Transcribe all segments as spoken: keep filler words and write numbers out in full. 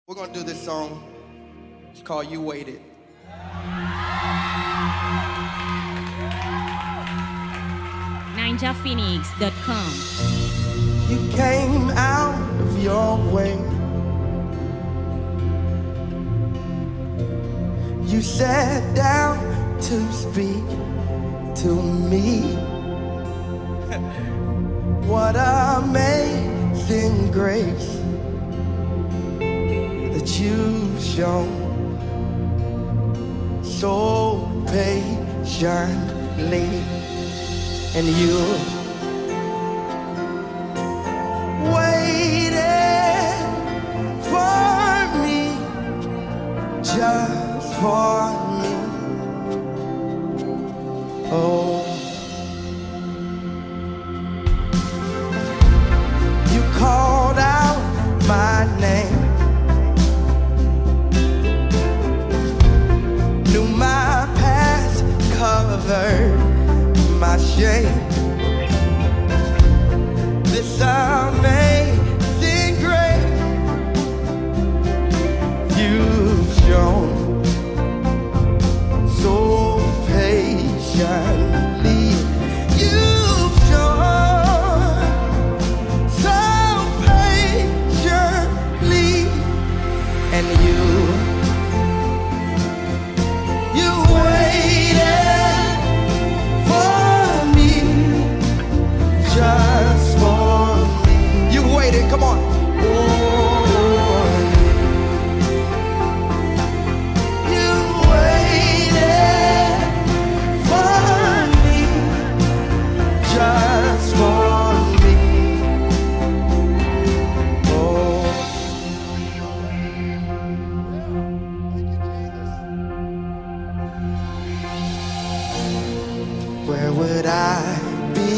We're gonna do this song. It's called You Waited. ninja phoenix dot com. You came out of your way. You sat down to speak to me. What amazing grace that you've shown so patiently. And you waited for me, just for me. Oh, you called out my name, knew my past, covered my shame. This amazing grace you've shown so patiently. You've shown so patiently, and you you waited just for me. You waited, come on. Oh, you waited for me, just for me. Oh, where would I be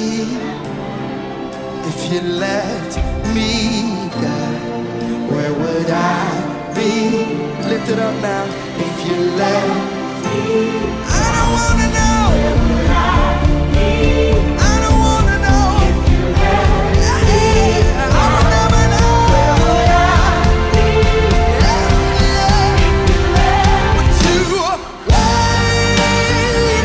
if you left me, God? Where would I be? Lift it up now. If you left me, I don't wanna know. Where would I be? I don't wanna know. If you left me, I will never know. Where would I be? Yeah, yeah. If you left but you waited,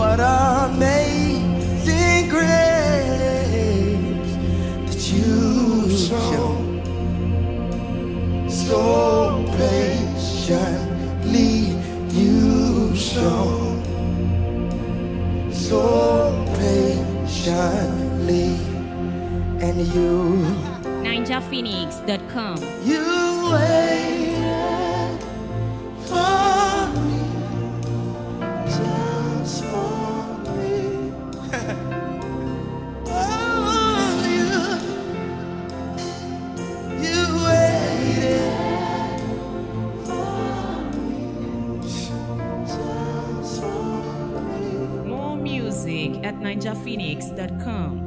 amazing grace that you shown so patiently. You've shown so patiently, and you ninja phoenix dot com. You waited for me, just for me. Oh, you, you waited for me, just for me. More music at ninja phoenix dot com.